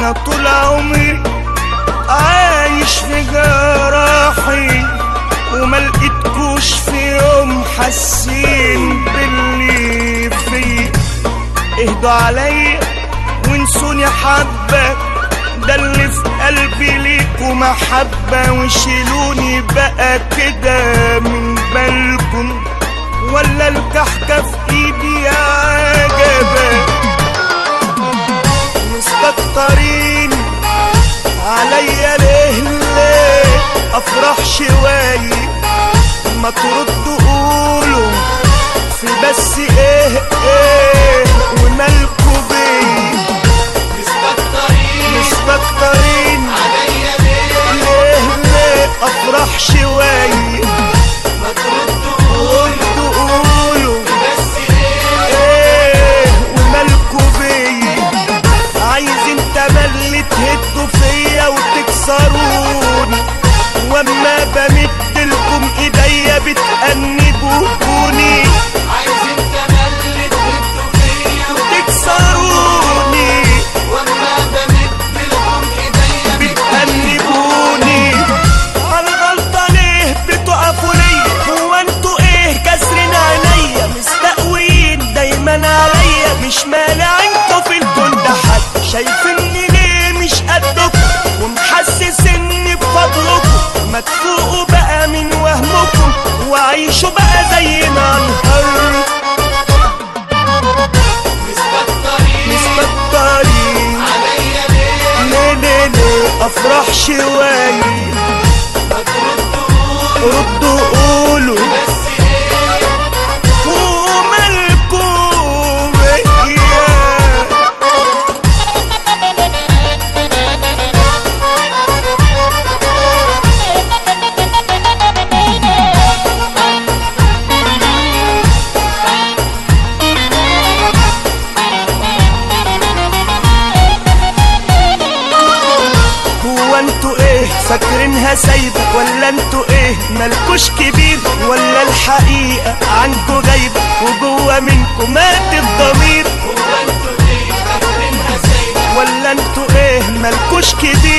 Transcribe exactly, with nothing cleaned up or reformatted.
انا طول عمري عايش في جراحي وما لقيتكوش في يوم حاسين باللي فيا. اهدوا عليا وانسوني حبة، ده اللي في قلبي ليكوا محبة، وشيلوني بقى كده من بالكم ولا الكحكة في ايدي عجبة. مستكترين عليا ليه ليه افرح شوية، ما تردوا قولوا في بس ايه ايه ومالكوا بيه. مستكترين مستكترين عليا ليه ليه ليه افرح شوية، ما تردوا قولوا قولوا في بس ايه ايه ومالكوا بيه. عايزين تملي تهدوا فيا وتكسروني، واما بمدلكم ايديا بتأنبوني. عايزين تملي تهدوا فيا وتكسروني، واما بمدلكم ايديا بتأنبوني. عالغلطة ليه بتقفوا ليا؟ هو انتوا ايه كسرين عينيا؟ مستقويين دايما عليا، مش مانع انتوا في الكون ده حد. شايفيني ليه مش قدكم ومحسسني بفضلكم؟ ما تفوقوا بقى من وهمكم وعيشوا بقى زينا نهار. مستكترين مستكترين عليا ليه ليه ليه ليه افرح شوية، ما تردوا ردوا قولوا بس ايه ومالكوا بيا. فاكرينها سايبة ولا انتوا ايه مالكوش كبير؟ ولا الحقيقة عنكوا غايبة وجوا منكم مات الضمير؟ هو انتوا ايه فاكرينها سايبة ولا انتوا ايه مالكوش كبير؟